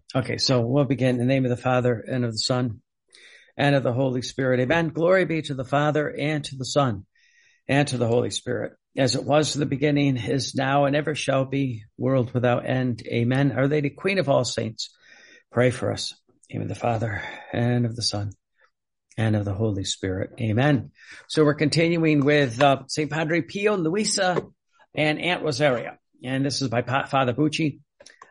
Okay, so we'll begin in the name of the Father and of the Son and of the Holy Spirit. Amen. Glory be to the Father and to the Son and to the Holy Spirit, as it was in the beginning, is now, and ever shall be, world without end. Amen. Our Lady, Queen of all saints, pray for us. In the name of the Father and of the Son and of the Holy Spirit. Amen. So we're continuing with St. Padre Pio, Luisa, and Aunt Rosaria. And this is by Father Bucci.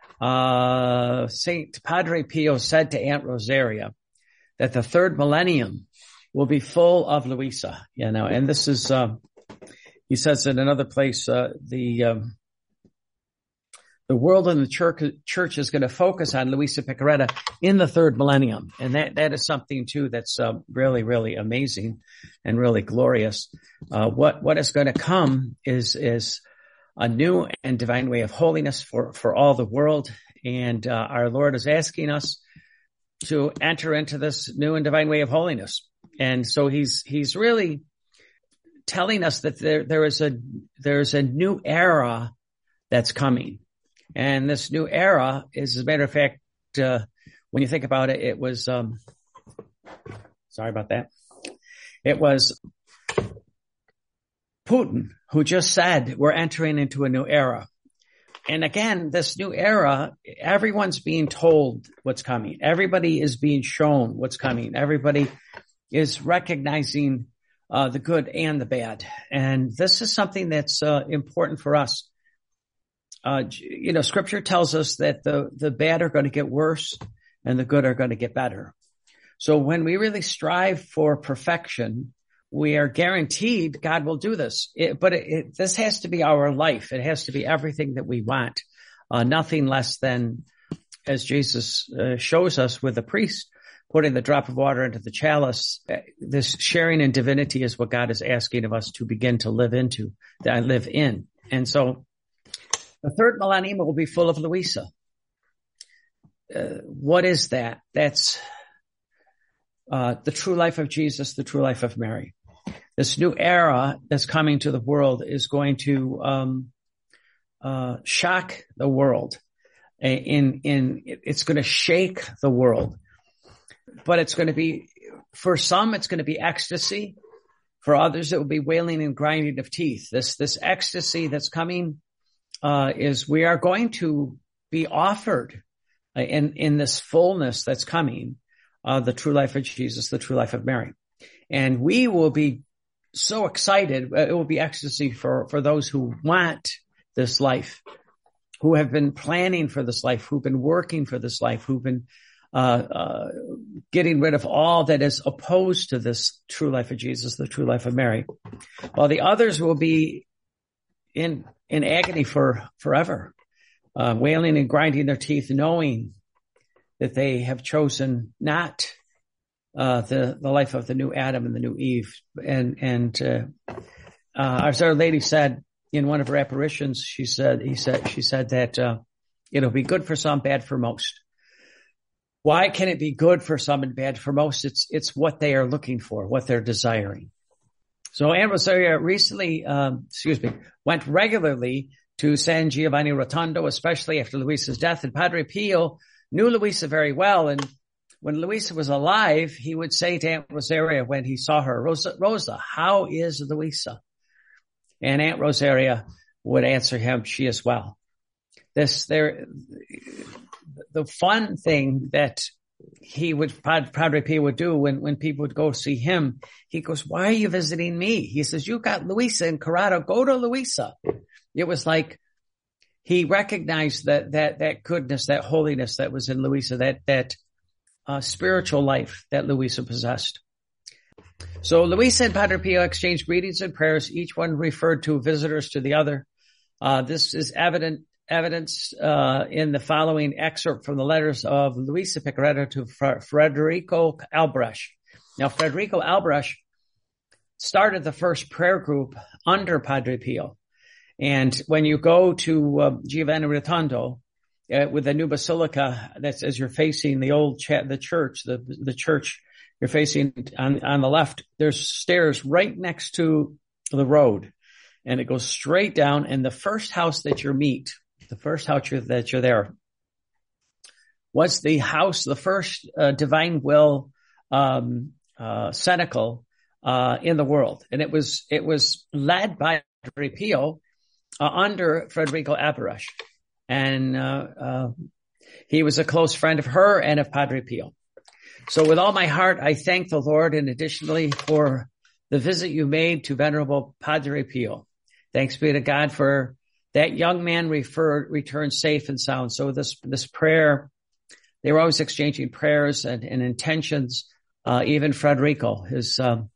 Saint Padre Pio said to Aunt Rosaria that the third millennium will be full of Luisa, and this is, he says in another place, the world and the church is going to focus on Luisa Piccarreta in the third millennium. And that is something too that's, really, really amazing and really glorious. What is going to come is a new and divine way of holiness for all the world. And our Lord is asking us to enter into this new and divine way of holiness. And so he's really telling us that there is a new era that's coming. And this new era is, as a matter of fact, when you think about it, it was, sorry about that. It was Putin who just said we're entering into a new era. And again, this new era, everyone's being told what's coming. Everybody is being shown what's coming. Everybody is recognizing the good and the bad. And this is something that's important for us. Scripture tells us that the bad are going to get worse and the good are going to get better. So when we really strive for perfection, we are guaranteed God will do this. But this has to be our life. It has to be everything that we want. Nothing less than, as Jesus shows us with the priest, putting the drop of water into the chalice. This sharing in divinity is what God is asking of us to begin to live in. And so the third millennium will be full of Luisa. What is that? That's the true life of Jesus, the true life of Mary. This new era that's coming to the world is going to shock the world. It's going to shake the world. But it's going to be, for some, it's going to be ecstasy. For others, it will be wailing and grinding of teeth. This ecstasy that's coming is we are going to be offered in this fullness that's coming, the true life of Jesus, the true life of Mary. And we will be so excited. It will be ecstasy for those who want this life, who have been planning for this life, who've been working for this life, who've been getting rid of all that is opposed to this true life of Jesus, the true life of Mary. While the others will be in agony forever, wailing and grinding their teeth, knowing that they have chosen not the life of the new Adam and the new Eve. And as Our Lady said in one of her apparitions, she said that it'll be good for some, bad for most. Why can it be good for some and bad for most? It's what they are looking for, what they're desiring. So Aunt Rosaria recently, went regularly to San Giovanni Rotondo, especially after Luisa's death. And Padre Pio knew Luisa very well. And when Luisa was alive, he would say to Aunt Rosaria when he saw her, Rosa, how is Luisa? And Aunt Rosaria would answer him, she is well. The fun thing that Padre Pio would do when people would go see him, he goes, why are you visiting me? He says, you got Luisa in Corrado, go to Luisa. It was like he recognized that goodness, that holiness that was in Luisa, that spiritual life that Luisa possessed. So Luisa and Padre Pio exchanged greetings and prayers, each one referred to visitors to the other. This is evidence in the following excerpt from the letters of Luisa Piccarreta to Federico Albrecht. Now, Federico Albrecht started the first prayer group under Padre Pio. And when you go to Giovanni Rotondo, with the new basilica, that's as you're facing the church, you're facing on the left, there's stairs right next to the road. And it goes straight down. And the first house that you meet, the first house that you're there, was the house, the first divine will cenacle in the world, and it was led by Padre Pio under Federico Abarush, and he was a close friend of her and of Padre Pio. So with all my heart, I thank the Lord, and additionally for the visit you made to Venerable Padre Pio. Thanks be to God for that young man returned safe and sound. So this prayer, they were always exchanging prayers and intentions. Even Federico, his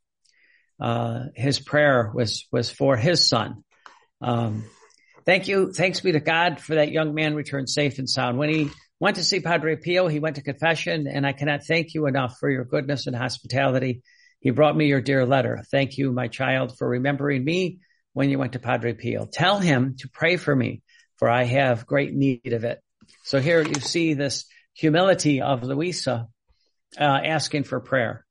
prayer was for his son. Thank you. Thanks be to God for that young man returned safe and sound. When he went to see Padre Pio, he went to confession, and I cannot thank you enough for your goodness and hospitality. He brought me your dear letter. Thank you, my child, for remembering me when you went to Padre Pio. Tell him to pray for me, for I have great need of it. So here you see this humility of Luisa, asking for prayer.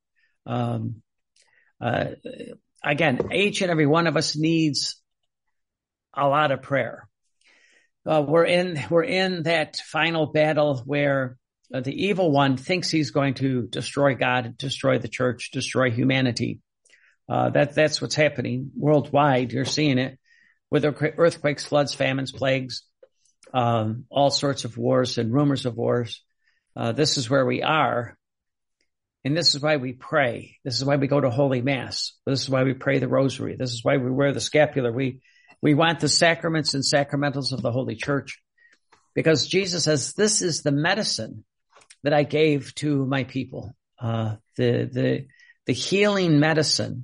Again, each and every one of us needs a lot of prayer. We're in that final battle where the evil one thinks he's going to destroy God, destroy the church, destroy humanity. That's what's happening worldwide. You're seeing it with earthquakes, floods, famines, plagues, all sorts of wars and rumors of wars. This is where we are. And this is why we pray. This is why we go to Holy Mass. This is why we pray the Rosary. This is why we wear the scapular. We want the sacraments and sacramentals of the Holy Church, because Jesus says, this is the medicine that I gave to my people. The healing medicine,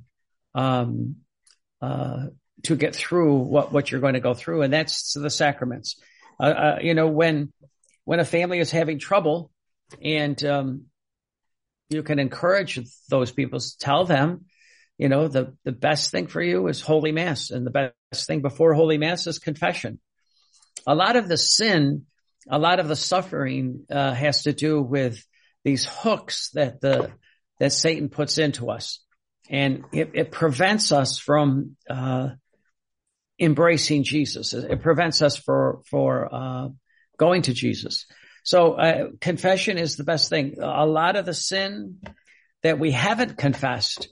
to get through what you're going to go through. And that's the sacraments. When a family is having trouble, and, you can encourage those people, tell them, the best thing for you is Holy Mass, and the best thing before Holy Mass is confession. A lot of the sin, a lot of the suffering, has to do with these hooks that Satan puts into us, and it prevents us from embracing Jesus. It prevents us for going to Jesus. So confession is the best thing. A lot of the sin that we haven't confessed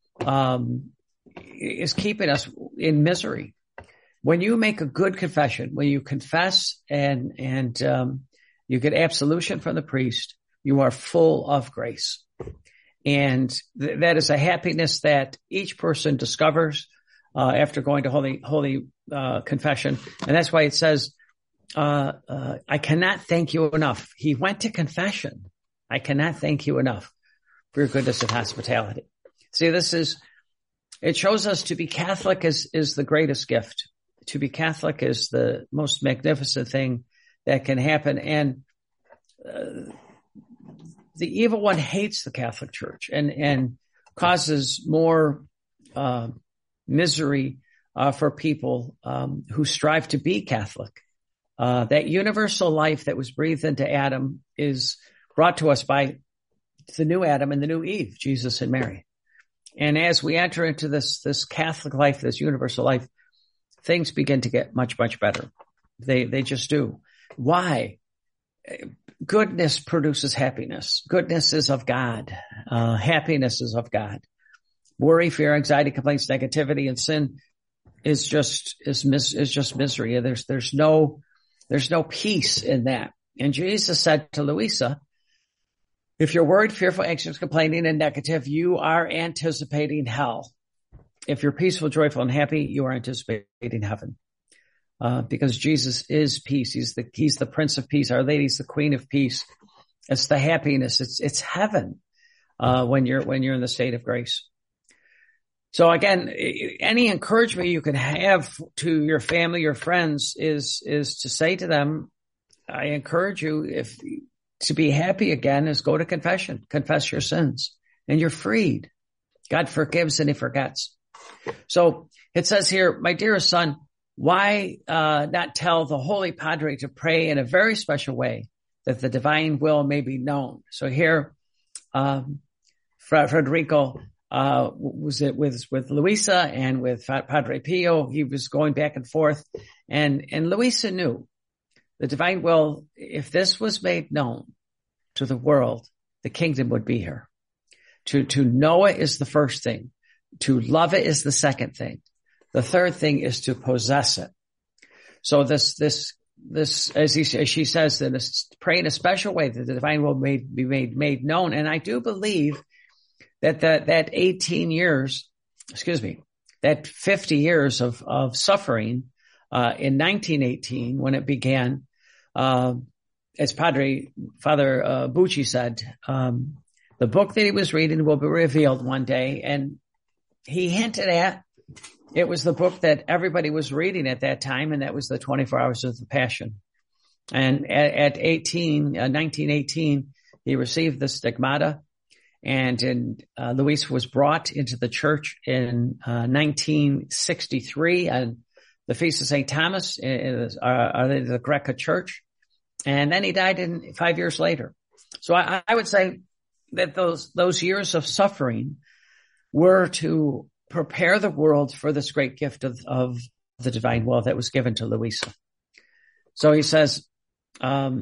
is keeping us in misery. When you make a good confession, when you confess and you get absolution from the priest, you are full of grace. And that is a happiness that each person discovers after going to holy confession. And that's why it says, I cannot thank you enough. He went to confession. I cannot thank you enough for your goodness and hospitality. See, it shows us to be Catholic is the greatest gift. To be Catholic is the most magnificent thing that can happen. And the evil one hates the Catholic Church and causes more misery for people who strive to be Catholic. That universal life that was breathed into Adam is brought to us by the new Adam and the new Eve, Jesus and Mary. And as we enter into this Catholic life, this universal life, things begin to get much, much better. They just do. Why? Goodness produces happiness. Goodness is of God. Happiness is of God. Worry, fear, anxiety, complaints, negativity, and sin is just misery. There's no peace in that. And Jesus said to Luisa, if you're worried, fearful, anxious, complaining, and negative, you are anticipating hell. If you're peaceful, joyful, and happy, you are anticipating heaven. Because Jesus is peace. He's the Prince of Peace. Our Lady's the Queen of Peace. It's the happiness. It's heaven, when you're in the state of grace. So again, any encouragement you can have to your family, your friends is to say to them, I encourage you, to be happy again is go to confession, confess your sins, and you're freed. God forgives and he forgets. So it says here, my dearest son, why not tell the Holy Padre to pray in a very special way that the divine will may be known? So here, Federico was it with Luisa and with Padre Pio. He was going back and forth, and Luisa knew the divine will. If this was made known, to the world, the kingdom would be here. To know it is the first thing. To love it is the second thing. The third thing is to possess it. So this, as she says, pray in a special way that the divine will be made known. And I do believe that 50 years of suffering, in 1918, when it began, as Father Bucci said, the book that he was reading will be revealed one day. And he hinted at it was the book that everybody was reading at that time, and that was the 24 Hours of the Passion. And at 1918, he received the stigmata, and Luisa was brought into the church in 1963 on the Feast of St. Thomas in the Greco Church. And then he died 5 years later. So I would say that those years of suffering were to prepare the world for this great gift of the divine will that was given to Luisa. So he says, tell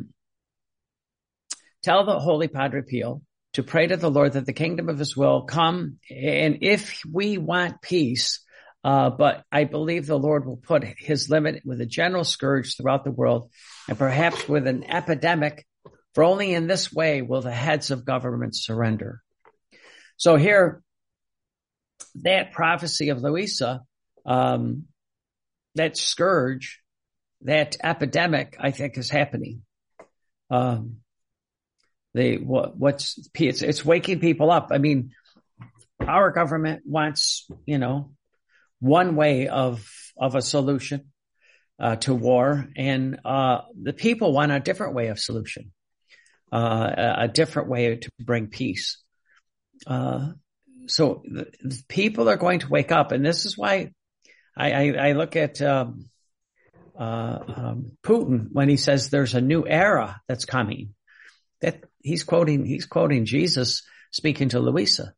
the Holy Padre Pio to pray to the Lord that the kingdom of his will come. And if we want peace, but I believe the Lord will put his limit with a general scourge throughout the world, and perhaps with an epidemic, for only in this way will the heads of governments surrender. So here, that prophecy of Luisa, that scourge, that epidemic, I think is happening. It's waking people up. I mean, our government wants, one way of a solution, to war, and, the people want a different way of solution, a different way to bring peace. So the people are going to wake up, and this is why I look at Putin when he says there's a new era that's coming. That he's quoting Jesus speaking to Luisa.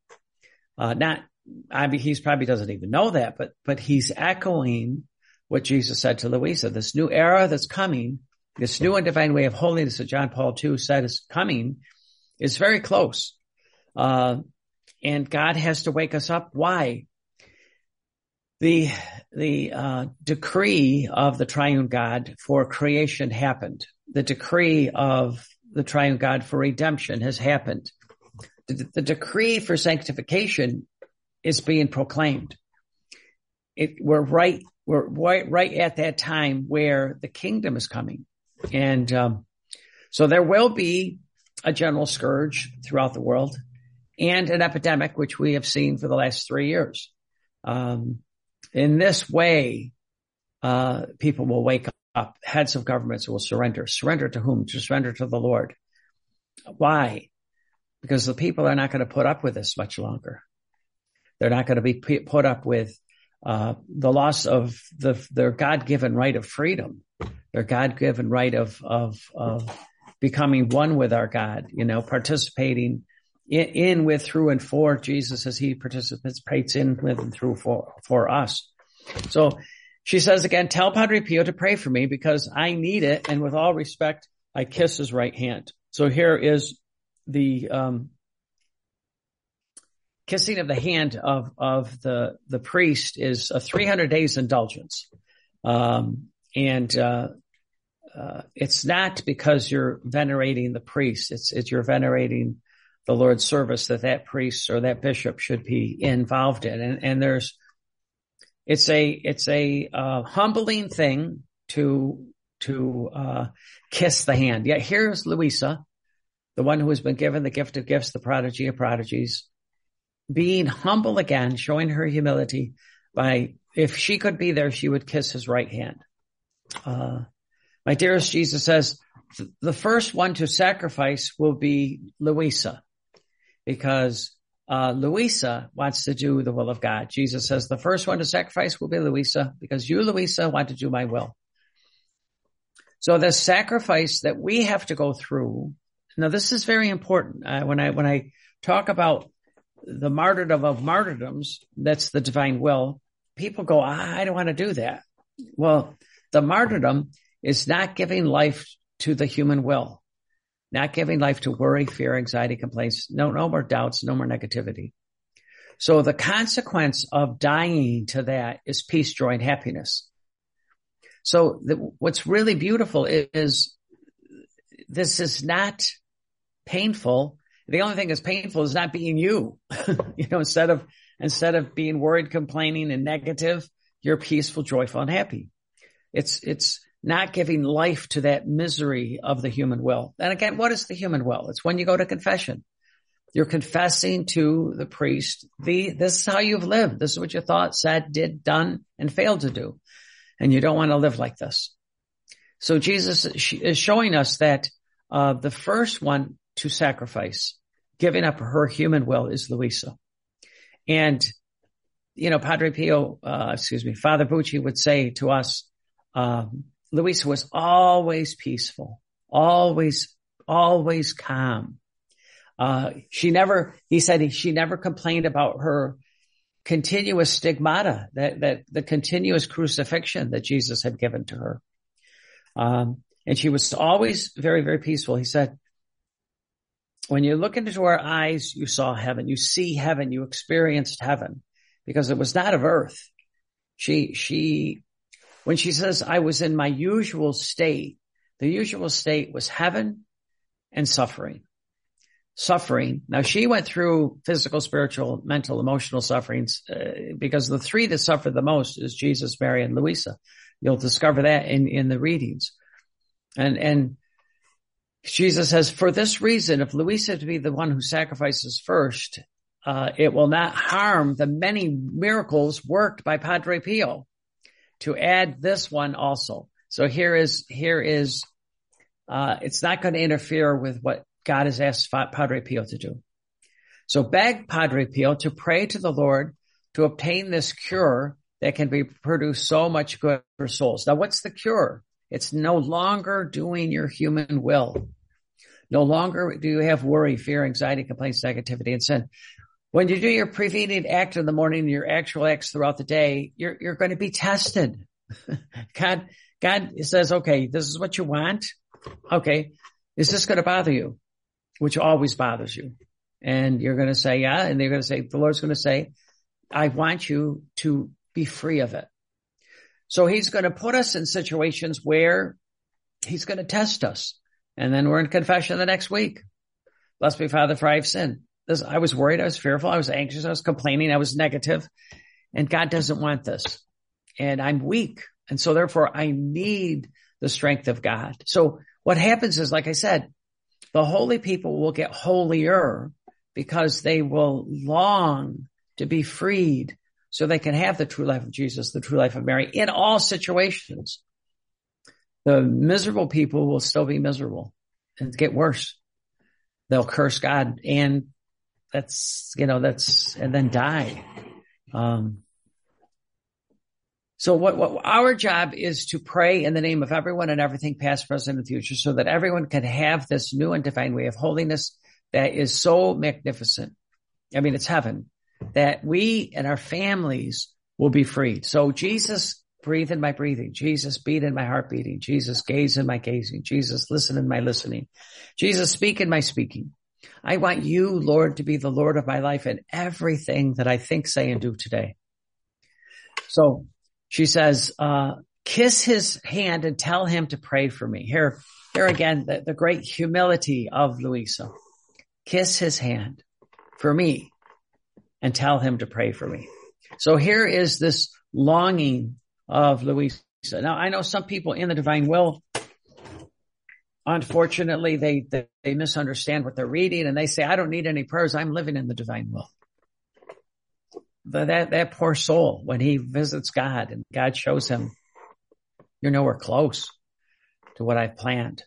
He's probably doesn't even know that, but he's echoing what Jesus said to Luisa. This new era that's coming, this new and divine way of holiness that John Paul II said is coming, is very close. And God has to wake us up. Why? The decree of the triune God for creation happened. The decree of the triune God for redemption has happened. The decree for sanctification is being proclaimed. We're right at that time where the kingdom is coming. And so there will be a general scourge throughout the world, and an epidemic, which we have seen for the last 3 years. In this way, people will wake up. Heads of governments will surrender. Surrender to whom? To surrender to the Lord. Why? Because the people are not going to put up with this much longer. They're not going to be put up with the loss of their God-given right of freedom, their God-given right of becoming one with our God, participating in with, through, and for Jesus as he participates in, with, and through for us. So she says again, tell Padre Pio to pray for me because I need it. And with all respect, I kiss his right hand. So here is the kissing of the hand of the priest is a 300 days indulgence. It's not because you're venerating the priest. It's you're venerating the Lord's service that priest or that bishop should be involved in. And it's a humbling thing to kiss the hand. Yet here's Luisa, the one who has been given the gift of gifts, the prodigy of prodigies, being humble again, showing her humility by, if she could be there, she would kiss his right hand. My dearest, Jesus says, the first one to sacrifice will be Luisa, because Luisa wants to do the will of God. Jesus says the first one to sacrifice will be Luisa, because you, Luisa, want to do my will. So the sacrifice that we have to go through, now this is very important. When I talk about the martyrdom of martyrdoms, that's the divine will, people go, I don't want to do that. Well, the martyrdom is not giving life to the human will. not giving life to worry, fear, anxiety, complaints, no more doubts, no more negativity. So the consequence of dying to that is peace, joy, and happiness. So what's really beautiful is this is not painful. The only thing that's painful is not being you. Instead of being worried, complaining, and negative, you're peaceful, joyful, and happy. It's not giving life to that misery of the human will. And again, what is the human will? It's when you go to confession. You're confessing to the priest, this is how you've lived. This is what you thought, said, did, done, and failed to do. And you don't want to live like this. So Jesus is showing us that the first one to sacrifice, giving up her human will, is Luisa. And, Father Bucci would say to us, Luisa was always peaceful, always calm. He said she never complained about her continuous stigmata, that the continuous crucifixion that Jesus had given to her. And she was always very, very peaceful. He said, when you look into her eyes, you saw heaven, you see heaven, you experienced heaven, because it was not of earth. When she says, I was in my usual state, the usual state was heaven and suffering. Now, she went through physical, spiritual, mental, emotional sufferings, because the three that suffered the most is Jesus, Mary, and Luisa. You'll discover that in the readings. And Jesus says, for this reason, if Luisa to be the one who sacrifices first, it will not harm the many miracles worked by Padre Pio to add this one also. So here is, it's not going to interfere with what God has asked Padre Pio to do. So beg Padre Pio to pray to the Lord to obtain this cure that can produce so much good for souls. Now, what's the cure? It's no longer doing your human will. No longer do you have worry, fear, anxiety, complaints, negativity, and sin. When you do your preceding act in the morning, your actual acts throughout the day, you're going to be tested. God says, okay, this is what you want. Okay. Is this going to bother you? Which always bothers you. And you're going to say, yeah. And they're going to say, the Lord's going to say, I want you to be free of it. So he's going to put us in situations where he's going to test us. And then we're in confession the next week. Blessed be Father, for I have sinned. I was worried. I was fearful. I was anxious. I was complaining. I was negative. And God doesn't want this. And I'm weak. And so therefore I need the strength of God. So what happens is, like I said, the holy people will get holier because they will long to be freed so they can have the true life of Jesus, the true life of Mary in all situations. The miserable people will still be miserable and get worse. They'll curse God and and then die. So what our job is to pray in the name of everyone and everything, past, present, and future, so that everyone can have this new and divine way of holiness that is so magnificent. I mean, it's heaven, that we and our families will be freed. So Jesus, breathe in my breathing. Jesus, beat in my heart beating. Jesus, gaze in my gazing. Jesus, listen in my listening. Jesus, speak in my speaking. I want you, Lord, to be the Lord of my life and everything that I think, say, and do today. So she says, kiss his hand and tell him to pray for me. Here again, the great humility of Luisa. Kiss his hand for me and tell him to pray for me. So here is this longing of Luisa. Now, I know some people in the divine will, unfortunately, they misunderstand what they're reading and they say, I don't need any prayers. I'm living in the divine will. That poor soul, when he visits God and God shows him, you're nowhere close to what I've planned.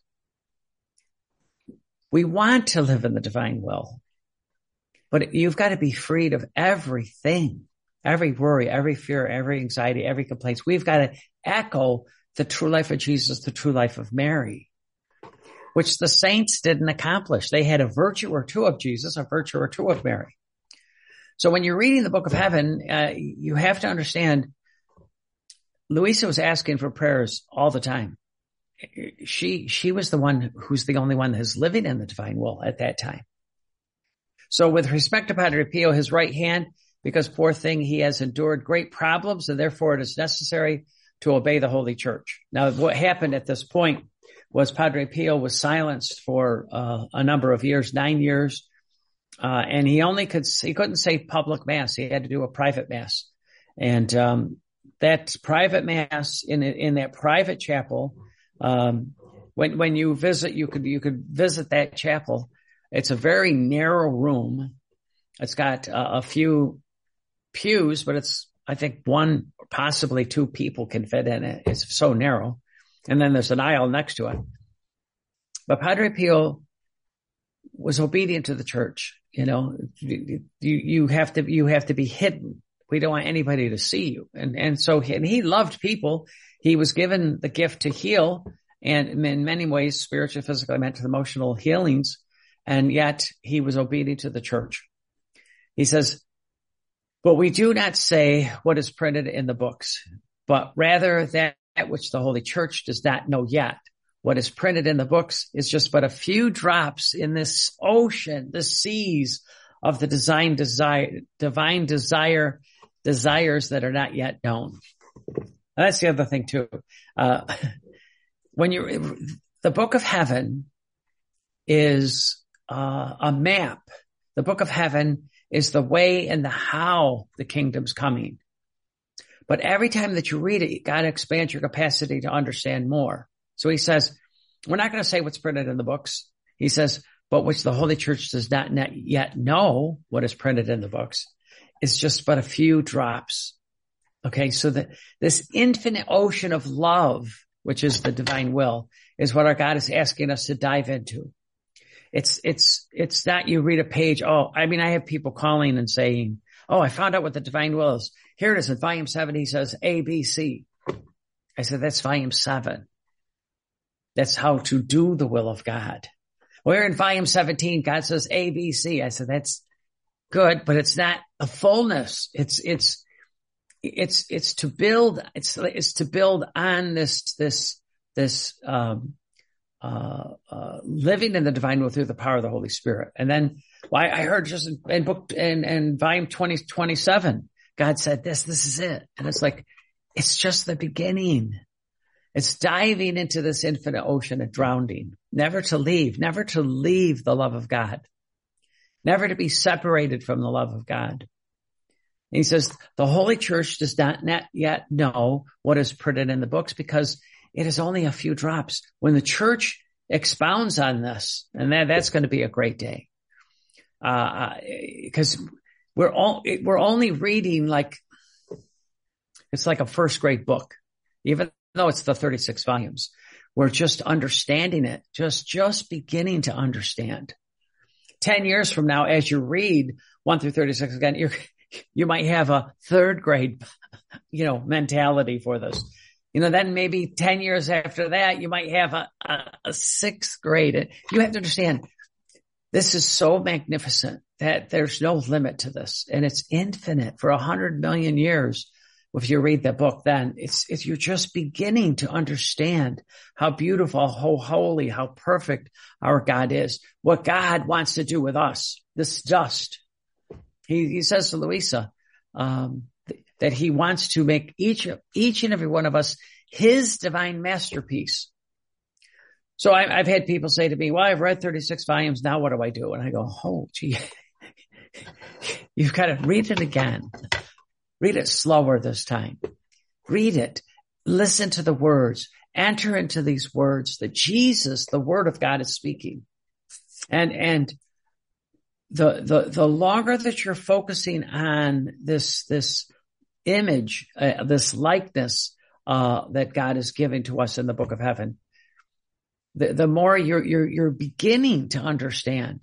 We want to live in the divine will, but you've got to be freed of everything, every worry, every fear, every anxiety, every complaint. We've got to echo the true life of Jesus, the true life of Mary, which the saints didn't accomplish. They had a virtue or two of Jesus, a virtue or two of Mary. So when you're reading the Book of Heaven, you have to understand Luisa was asking for prayers all the time. she was the one who's the only one that's living in the divine will at that time. So with respect to Padre Pio, his right hand, because poor thing, he has endured great problems, and therefore it is necessary to obey the Holy Church. Now, what happened at this point was Padre Pio was silenced for a number of years, 9 years, and he couldn't say public mass. He had to do a private mass, and that private mass in that private chapel. When you visit, you could visit that chapel. It's a very narrow room. It's got a few pews, but I think one, possibly two people can fit in it. It's so narrow. And then there's an aisle next to it. But Padre Pio was obedient to the church. You know, you have to be hidden. We don't want anybody to see you. And so he loved people. He was given the gift to heal, and in many ways, spiritual, physical, mental, emotional healings. And yet he was obedient to the church. He says, but we do not say what is printed in the books, but rather that which the Holy Church does not know yet. What is printed in the books is just but a few drops in this ocean, the seas of the divine desires that are not yet known. And that's the other thing too. The book of heaven is a map. The book of heaven is the way and the how the kingdom's coming. But every time that you read it, you got to expand your capacity to understand more. So he says, we're not going to say what's printed in the books. He says, but which the Holy Church does not yet know what is printed in the books. It's just but a few drops. Okay. So this infinite ocean of love, which is the divine will, is what our God is asking us to dive into. It's not you read a page. I have people calling and saying, I found out what the divine will is. Here it is in volume 7. He says A, B, C. I said, that's volume 7. That's how to do the will of God. Where in volume 17, God says A, B, C. I said, that's good, but it's not a fullness. It's to build, it's to build on this living in the divine will through the power of the Holy Spirit. And then I heard just in volume 27, God said this is it. And it's like, it's just the beginning. It's diving into this infinite ocean and drowning, never to leave the love of God, never to be separated from the love of God. And he says, the Holy Church does not yet know what is printed in the books because it is only a few drops. When the church expounds on this, and that's going to be a great day, because we're only reading it's like a first grade book, even though it's the 36 volumes. We're just understanding it, just beginning to understand. 10 years from now, as you read 1 through 36 again, you might have a third grade, mentality for this. Then maybe 10 years after that, you might have a sixth grade. You have to understand, this is so magnificent that there's no limit to this, and it's infinite for 100 million years. If you read the book, then you're just beginning to understand how beautiful, how holy, how perfect our God is. What God wants to do with us, this dust. He says to Luisa that he wants to make each and every one of us his divine masterpiece. So I've had people say to me, well, I've read 36 volumes. Now what do I do? And I go, oh, gee, you've got to read it again. Read it slower this time. Read it. Listen to the words. Enter into these words that Jesus, the Word of God, is speaking. And the longer that you're focusing on this image, this likeness that God is giving to us in the Book of Heaven, the more you're beginning to understand.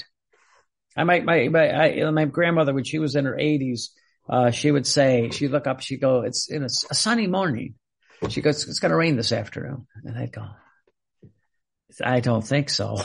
My grandmother, when she was in her 80s, she would say, she'd look up, she'd go, it's a sunny morning. She goes, it's going to rain this afternoon. And I'd go, I don't think so.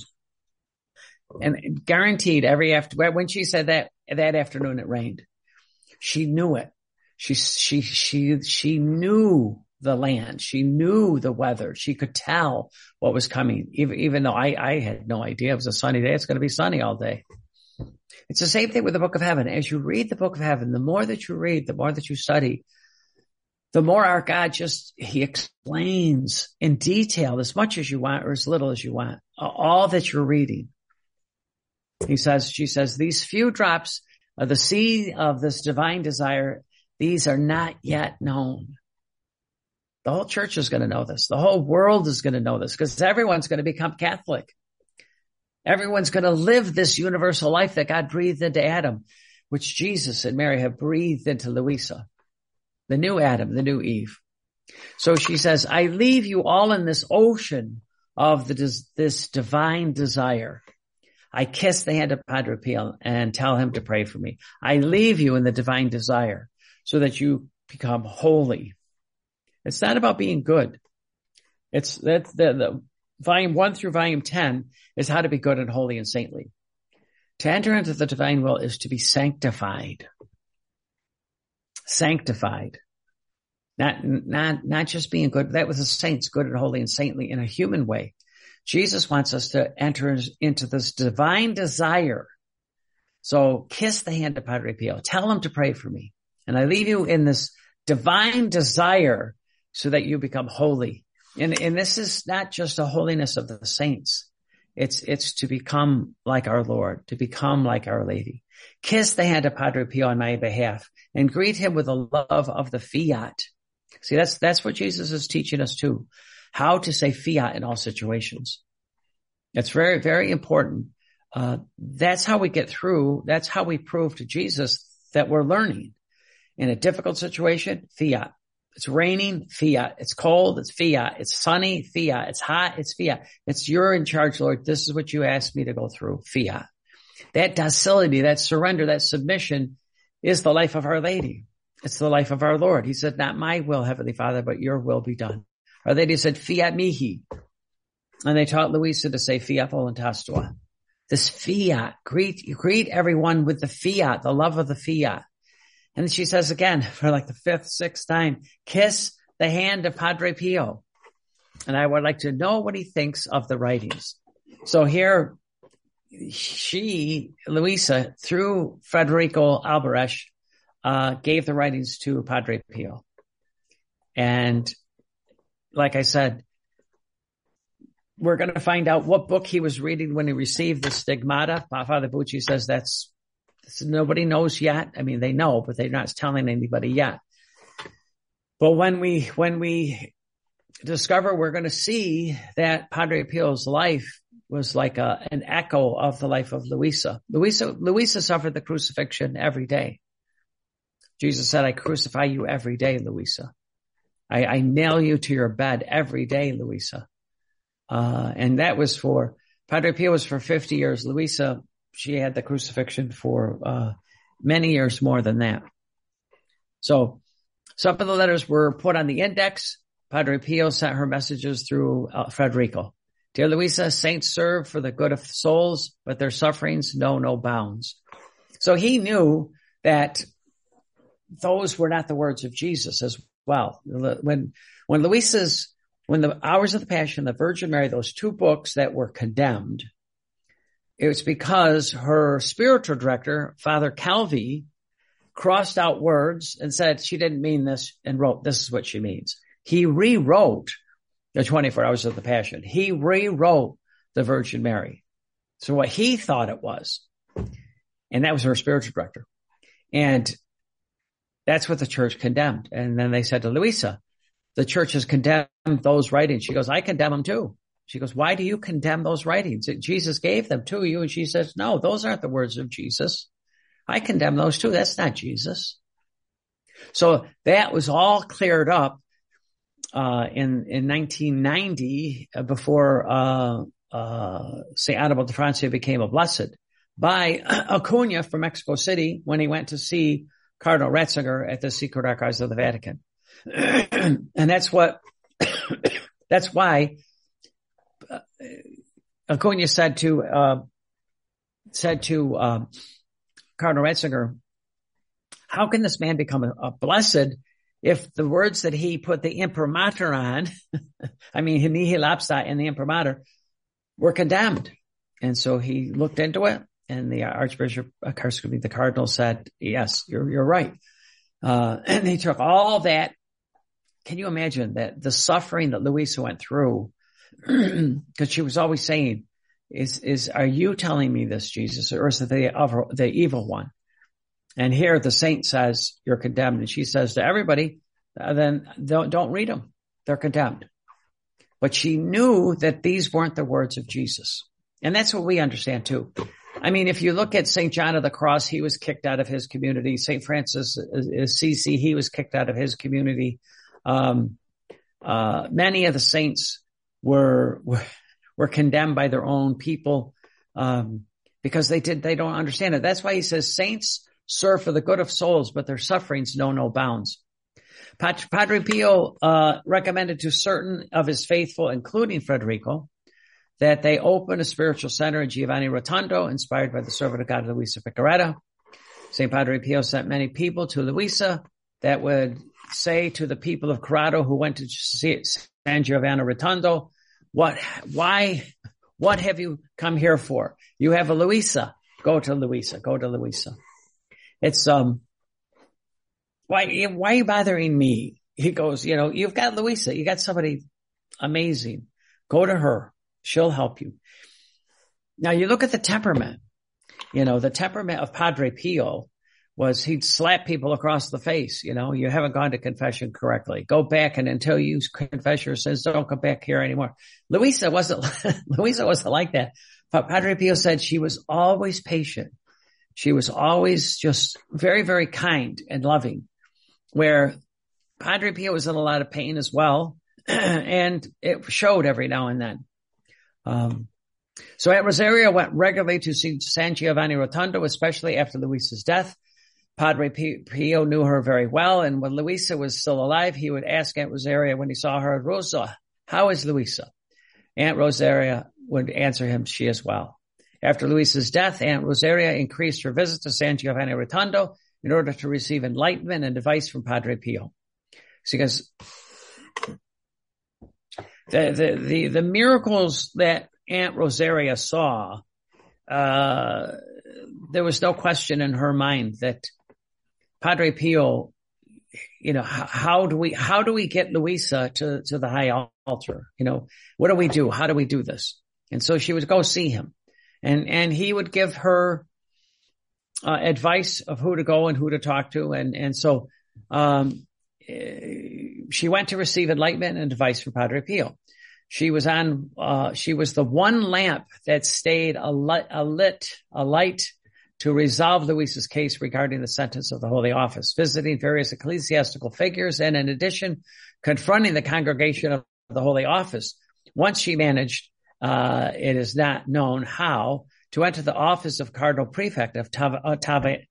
And guaranteed when she said that afternoon it rained. She knew it. She knew the land. She knew the weather. She could tell what was coming, even though I had no idea. It was a sunny day. It's going to be sunny all day. It's the same thing with the Book of Heaven. As you read the Book of Heaven, the more that you read, the more that you study, the more our God he explains in detail as much as you want or as little as you want, all that you're reading. She says, these few drops of the seed of this divine desire, these are not yet known. The whole church is going to know this. The whole world is going to know this because everyone's going to become Catholic. Everyone's going to live this universal life that God breathed into Adam, which Jesus and Mary have breathed into Louisa. The new Adam, the new Eve. So she says, I leave you all in this ocean of this divine desire. I kiss the hand of Padre Pio and tell him to pray for me. I leave you in the divine desire so that you become holy. It's not about being good. It's the volume 1 through volume 10 is how to be good and holy and saintly. To enter into the divine will is to be sanctified. Sanctified. Not just being good. That was the saints, good and holy and saintly in a human way. Jesus wants us to enter into this divine desire. So kiss the hand of Padre Pio. Tell him to pray for me. And I leave you in this divine desire so that you become holy. And this is not just a holiness of the saints. It's to become like our Lord, to become like Our Lady. Kiss the hand of Padre Pio on my behalf and greet him with the love of the fiat. See, that's what Jesus is teaching us too. How to say fiat in all situations. It's very, very important. That's how we get through. That's how we prove to Jesus that we're learning. In a difficult situation, fiat. It's raining, fiat. It's cold, it's fiat. It's sunny, fiat. It's hot, it's fiat. It's you're in charge, Lord. This is what you asked me to go through, fiat. That docility, that surrender, that submission is the life of Our Lady. It's the life of our Lord. He said, not my will, Heavenly Father, but your will be done. Our Lady said, fiat mihi. And they taught Louisa to say fiat voluntas tua. This fiat, greet everyone with the fiat, the love of the fiat. And then she says again, for like the 5th, 6th time, kiss the hand of Padre Pio. And I would like to know what he thinks of the writings. So here, Louisa, through Federico Alvarez, gave the writings to Padre Pio. And like I said, we're going to find out what book he was reading when he received the stigmata. Father Bucci says that's nobody knows yet. I mean, they know, but they're not telling anybody yet. But when we discover, we're going to see that Padre Pio's life was like an echo of the life of Louisa. Louisa suffered the crucifixion every day. Jesus said, I crucify you every day, Louisa. I nail you to your bed every day, Louisa. And that was for, Padre Pio was for 50 years. Louisa, she had the crucifixion for many years more than that. So some of the letters were put on the index. Padre Pio sent her messages through Federico. Dear Louisa, saints serve for the good of souls, but their sufferings know no bounds. So he knew that those were not the words of Jesus as well. When the Hours of the Passion, the Virgin Mary, those 2 books that were condemned, it was because her spiritual director, Father Calvi, crossed out words and said she didn't mean this and wrote, this is what she means. He rewrote the 24 Hours of the Passion. He rewrote the Virgin Mary. So what he thought it was, and that was her spiritual director. And that's what the church condemned. And then they said to Louisa, the church has condemned those writings. She goes, I condemn them too. She goes, why do you condemn those writings? Jesus gave them to you. And she says, no, those aren't the words of Jesus. I condemn those too. That's not Jesus. So that was all cleared up in 1990 before St. Annibal de Francia became a blessed by Acuna from Mexico City when he went to see Cardinal Ratzinger at the Secret Archives of the Vatican. And that's why Acuna said to Cardinal Ratzinger, how can this man become a blessed if the words that he put the imprimatur on, I mean, nihil obstat and the imprimatur, were condemned. And so he looked into it, and the the cardinal said, yes, you're right. And he took all that. Can you imagine that the suffering that Luisa went through? Because she was always saying, are you telling me this, Jesus, or is it the evil one? And here the saint says, you're condemned. And she says to everybody, then don't read them. They're condemned. But she knew that these weren't the words of Jesus. And that's what we understand too. I mean, if you look at St. John of the Cross, he was kicked out of his community. St. Francis Assisi, he was kicked out of his community. Many of the saints were condemned by their own people, because they don't understand it. That's why he says saints serve for the good of souls, but their sufferings know no bounds. Padre Pio recommended to certain of his faithful, including Federico, that they open a spiritual center in Giovanni Rotondo, inspired by the servant of God, Luisa Piccarreta. St. Padre Pio sent many people to Luisa that would say to the people of Corrado who went to see San Giovanni Rotondo, what have you come here for? You have a Luisa. Go to Luisa. It's, why are you bothering me? He goes, you've got Luisa. You got somebody amazing. Go to her. She'll help you. Now you look at the temperament. The temperament of Padre Pio was he'd slap people across the face. You haven't gone to confession correctly. Go back, and until you confess your sins, don't come back here anymore. Luisa wasn't like that. But Padre Pio said she was always patient. She was always just very, very kind and loving, where Padre Pio was in a lot of pain as well. And it showed every now and then. So Aunt Rosaria went regularly to see San Giovanni Rotondo, especially after Luisa's death. Padre Pio knew her very well, and when Luisa was still alive, he would ask Aunt Rosaria when he saw her, Rosa, how is Luisa? Aunt Rosaria would answer him, she is well. After Luisa's death, Aunt Rosaria increased her visits to San Giovanni Rotondo in order to receive enlightenment and advice from Padre Pio. Because the miracles that Aunt Rosaria saw, there was no question in her mind that Padre Pio, how do we get Luisa to the high altar? What do we do? How do we do this? And so she would go see him, and he would give her advice of who to go and who to talk to. And so she went to receive enlightenment and advice from Padre Pio. She was the one lamp that stayed alight to resolve Luisa's case regarding the sentence of the Holy Office, visiting various ecclesiastical figures, and in addition, confronting the congregation of the Holy Office. Once she managed, it is not known how, to enter the office of Cardinal Prefect of the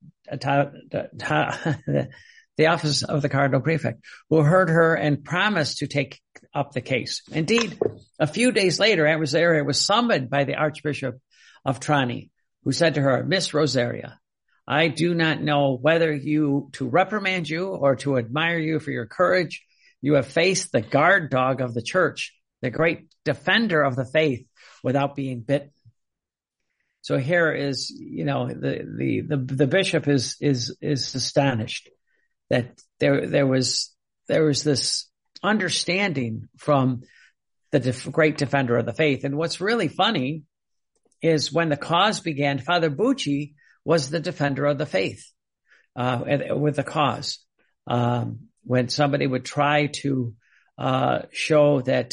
office of the Cardinal Prefect, who heard her and promised to take up the case. Indeed, a few days later, Aunt Rosaria was summoned by the Archbishop of Trani, who said to her, Miss Rosaria, I do not know whether to reprimand you or to admire you for your courage. You have faced the guard dog of the church, the great defender of the faith, without being bitten. So here is, the bishop is astonished that there was this understanding from the great defender of the faith. And what's really funny is when the cause began, Father Bucci was the defender of the faith with the cause. When somebody would try to show that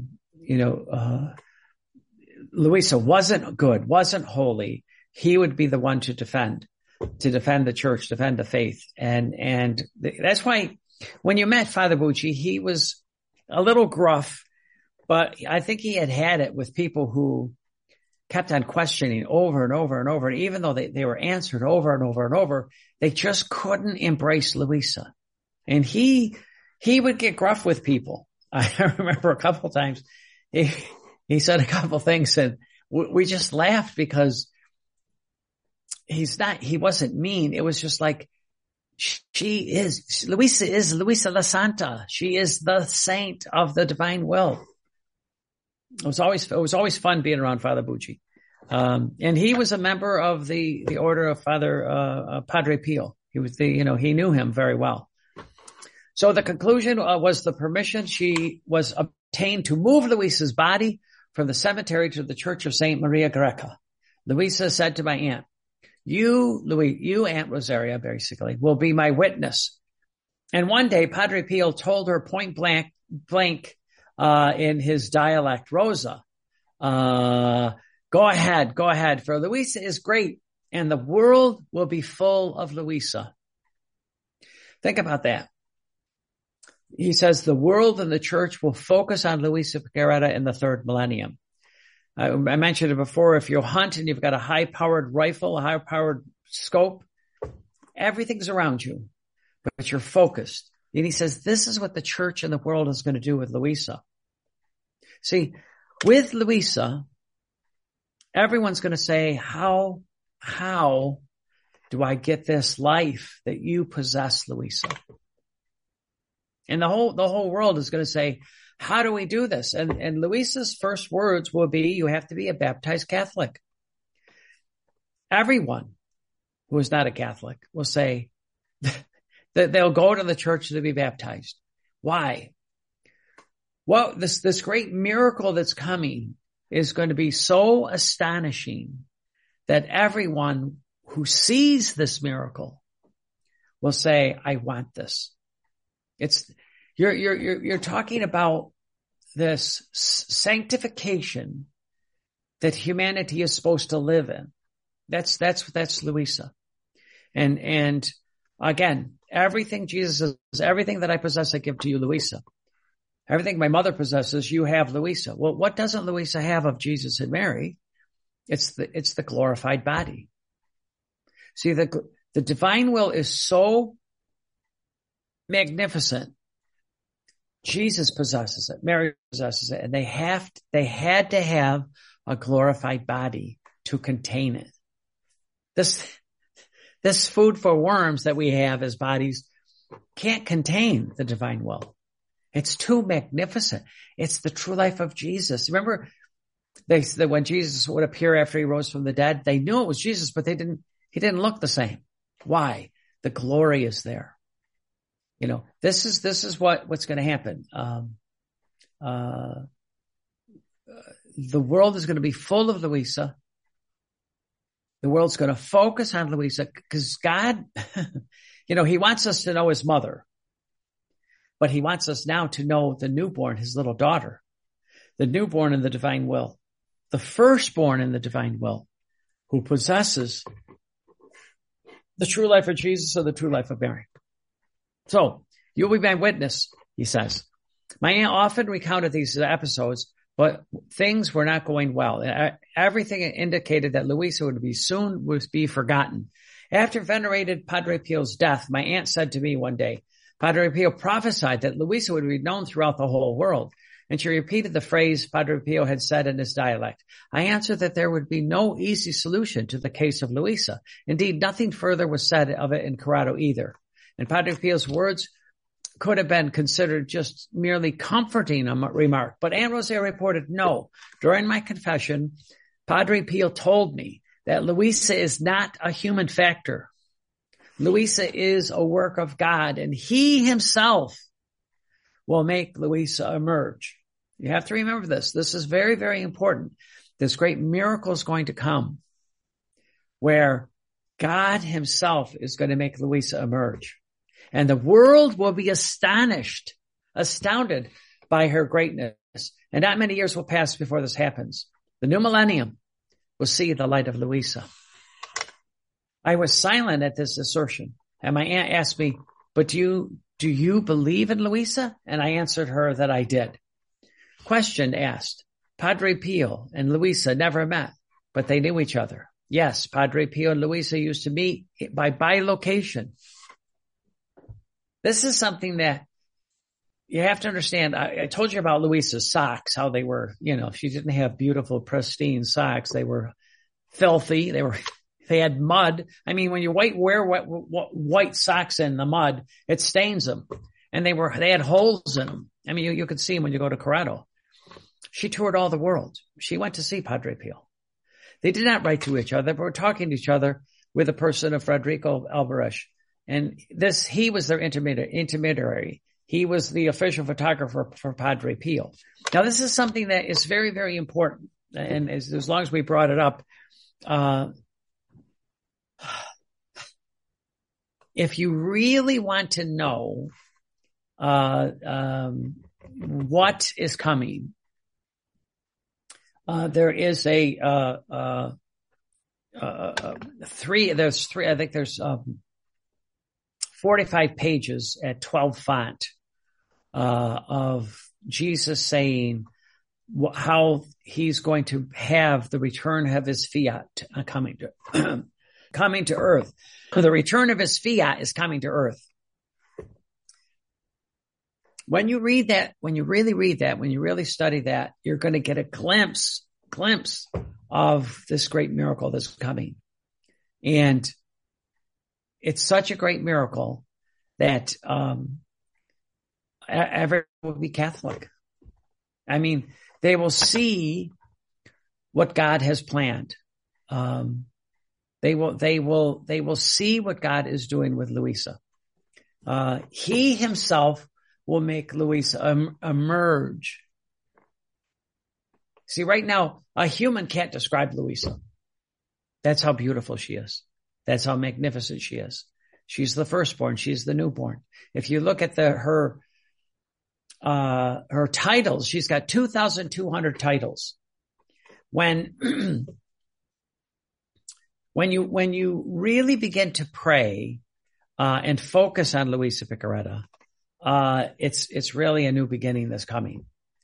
Luisa wasn't good, wasn't holy, he would be the one to defend the church, defend the faith. And that's why when you met Father Bucci, he was a little gruff, but I think he had it with people who kept on questioning over and over and over. And even though they were answered over and over and over, they just couldn't embrace Luisa. And he would get gruff with people. I remember a couple of times he said a couple of things, and we just laughed because he wasn't mean. It was just like Luisa is Luisa La Santa. She is the saint of the divine will. It was always fun being around Father Bucci. And he was a member of the order of Father, Padre Pio. He was he knew him very well. So the conclusion was the permission she was obtained to move Luisa's body from the cemetery to the church of Saint Maria Greca. Luisa said to my aunt, you, Aunt Rosaria, basically, will be my witness. And one day, Padre Pio told her point blank, in his dialect, Rosa, go ahead, for Luisa is great, and the world will be full of Luisa. Think about that. He says the world and the church will focus on Luisa Piccarreta in the third millennium. I mentioned it before. If you hunt and you've got a high-powered rifle, a high-powered scope, everything's around you, but you're focused. And he says this is what the church and the world is going to do with Luisa. See, with Luisa, everyone's going to say, how do I get this life that you possess, Luisa? And the whole world is going to say, how do we do this? And Luisa's first words will be, you have to be a baptized Catholic. Everyone who is not a Catholic will say that they'll go to the church to be baptized. Why? Well, this great miracle that's coming is going to be so astonishing that everyone who sees this miracle will say, I want this. You're talking about this sanctification that humanity is supposed to live in. That's Luisa. And again, everything Jesus says, everything that I possess, I give to you, Luisa. Everything my mother possesses, you have, Luisa. Well, what doesn't Luisa have of Jesus and Mary? It's the glorified body. See, the divine will is so magnificent. Jesus possesses it. Mary possesses it. And they had to have a glorified body to contain it. This food for worms that we have as bodies can't contain the divine will. It's too magnificent. It's the true life of Jesus. Remember, when Jesus would appear after he rose from the dead, they knew it was Jesus, but he didn't look the same. Why? The glory is there. This is what's going to happen. The world is going to be full of Luisa. The world's going to focus on Luisa because God, he wants us to know his mother, but he wants us now to know the newborn, his little daughter, the newborn in the divine will, the firstborn in the divine will, who possesses the true life of Jesus or the true life of Mary. So, you'll be my witness, he says. My aunt often recounted these episodes, but things were not going well. Everything indicated that Luisa would be forgotten. After venerated Padre Pio's death, my aunt said to me one day, Padre Pio prophesied that Luisa would be known throughout the whole world. And she repeated the phrase Padre Pio had said in his dialect. I answered that there would be no easy solution to the case of Luisa. Indeed, nothing further was said of it in Corrado either. And Padre Pio's words could have been considered just merely comforting a remark. But Aunt Rosaria reported, no. During my confession, Padre Pio told me that Luisa is not a human factor. Luisa is a work of God, and he himself will make Luisa emerge. You have to remember this. This is very, very important. This great miracle is going to come where God himself is going to make Luisa emerge. And the world will be astounded by her greatness. And not many years will pass before this happens. The new millennium will see the light of Luisa. I was silent at this assertion. And my aunt asked me, but do you believe in Luisa? And I answered her that I did. Question asked, Padre Pio and Luisa never met, but they knew each other. Yes, Padre Pio and Luisa used to meet by bilocation. This is something that you have to understand. I told you about Luisa's socks, how they were, she didn't have beautiful, pristine socks. They were filthy. They were They had mud. I mean, when you wear white socks in the mud, it stains them. And they had holes in them. I mean, you could see them when you go to Corrado. She toured all the world. She went to see Padre Pio. They did not write to each other, but were talking to each other with a person of Federico Alvarez. And he was their intermediary. He was the official photographer for Padre Pio. Now, this is something that is very, very important. And as long as we brought it up, if you really want to know what is coming, there is there's 45 pages at 12 font of Jesus saying how he's going to have the return of his fiat coming to earth. The return of his fiat is coming to earth. When you read that, when you really read that, when you really study that, you're going to get a glimpse of this great miracle that's coming. And it's such a great miracle that everyone will be Catholic. I mean, they will see what God has planned. They will see what God is doing with Luisa. He himself will make Luisa emerge. See, right now, a human can't describe Luisa. That's how beautiful she is. That's how magnificent she is. She's the firstborn. She's the newborn. If you look at her titles, she's got 2,200 titles. When you really begin to pray and focus on Luisa Piccarreta, it's really a new beginning that's coming.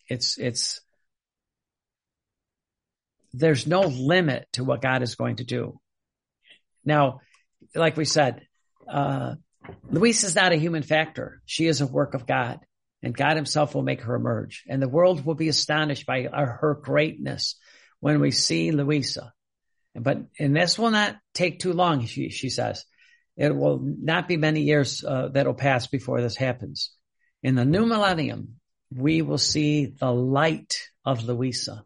There's no limit to what God is going to do. Now, like we said, Luisa is not a human factor. She is a work of God, and God himself will make her emerge. And the world will be astonished by her greatness when we see Luisa. And this will not take too long, she says. It will not be many years that'll pass before this happens. In the new millennium, we will see the light of Luisa.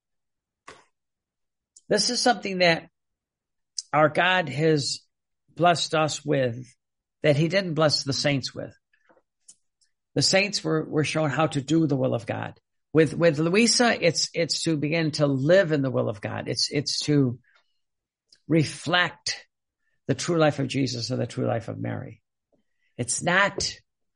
This is something that our God has blessed us with that he didn't bless the saints with. The saints were shown how to do the will of God. With Luisa, it's to begin to live in the will of God. It's to reflect the true life of Jesus and the true life of Mary. It's not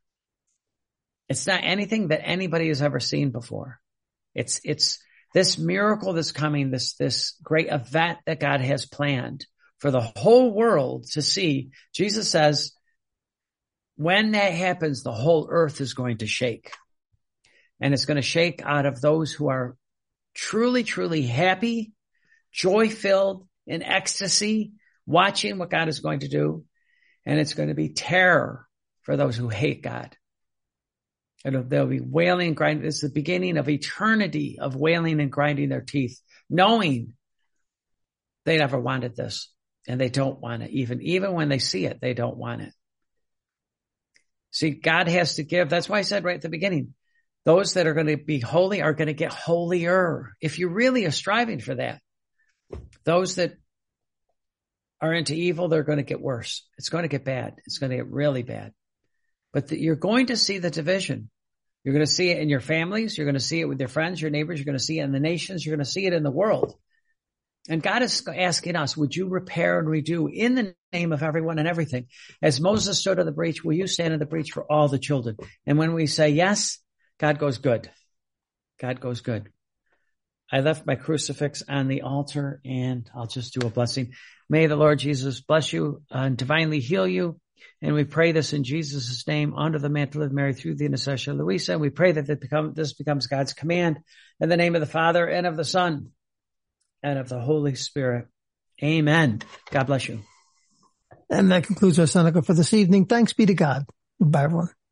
anything that anybody has ever seen before. It's this miracle that's coming, this great event that God has planned for the whole world to see. Jesus says, when that happens, the whole earth is going to shake. And it's going to shake out of those who are truly, truly happy, joy-filled, in ecstasy, watching what God is going to do. And it's going to be terror for those who hate God. And they'll be wailing and grinding. It's the beginning of eternity of wailing and grinding their teeth, knowing they never wanted this and they don't want it. Even when they see it, they don't want it. See, God has to give. That's why I said right at the beginning, those that are going to be holy are going to get holier. If you really are striving for that, those that are into evil, they're going to get worse. It's going to get bad. It's going to get really bad. But you're going to see the division. You're going to see it in your families. You're going to see it with your friends, your neighbors. You're going to see it in the nations. You're going to see it in the world. And God is asking us, would you repair and redo in the name of everyone and everything? As Moses stood in the breach, will you stand in the breach for all the children? And when we say yes, God goes good. God goes good. I left my crucifix on the altar and I'll just do a blessing. May the Lord Jesus bless you and divinely heal you. And we pray this in Jesus' name under the mantle of Mary through the intercession of Luisa. And we pray that this becomes God's command in the name of the Father and of the Son and of the Holy Spirit. Amen. God bless you. And that concludes our Seneca for this evening. Thanks be to God. Goodbye, everyone.